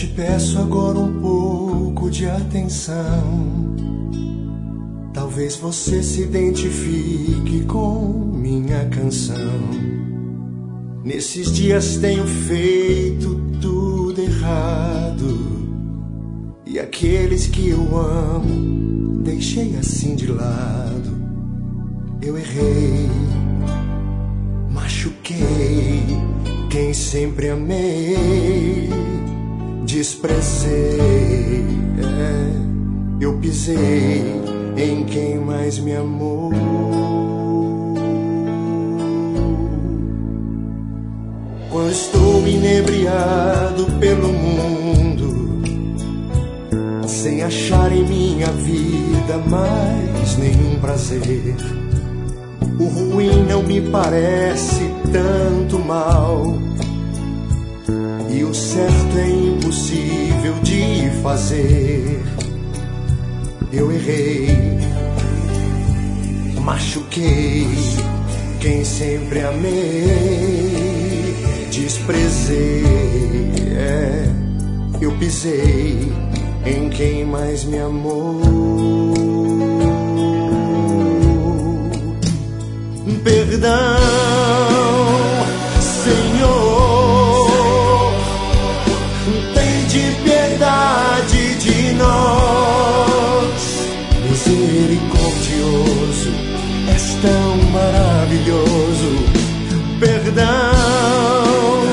te peço agora um pouco de atenção. Talvez você se identifique com minha canção. Nesses dias tenho feito tudo errado, e aqueles que eu amo deixei assim de lado. Eu errei, machuquei quem sempre amei, desprezei, eu pisei em quem mais me amou. Quando estou inebriado pelo mundo, sem achar em minha vida mais nenhum prazer, o ruim não me parece tanto mal, e o certo é impossível de fazer. Eu errei, machuquei quem sempre amei, desprezei, eu pisei em quem mais me amou. Perdão, Senhor, tem de piedade de nós. Misericordioso, és tão maravilhoso. Perdão,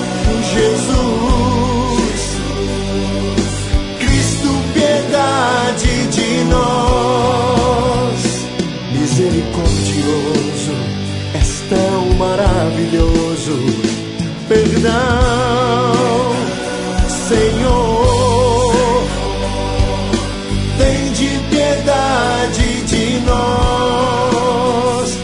Jesus, Cristo, piedade de nós. Misericordioso, és tão maravilhoso. Perdão, Senhor, tem de piedade de nós.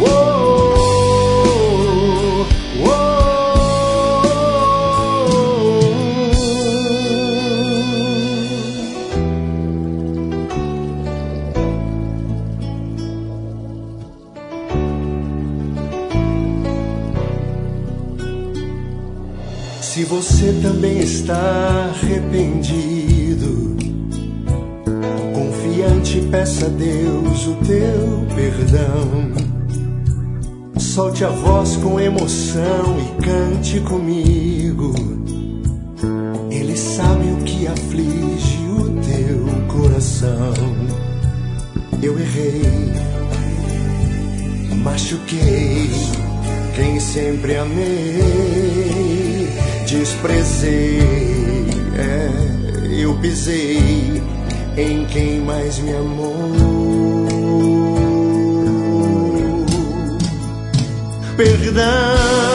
Se você também está arrependido, confiante, peça a Deus o teu perdão. Solte a voz com emoção e cante comigo. Ele sabe o que aflige o teu coração. Eu errei, machuquei quem sempre amei, desprezei, eu pisei em quem mais me amou. Perdão,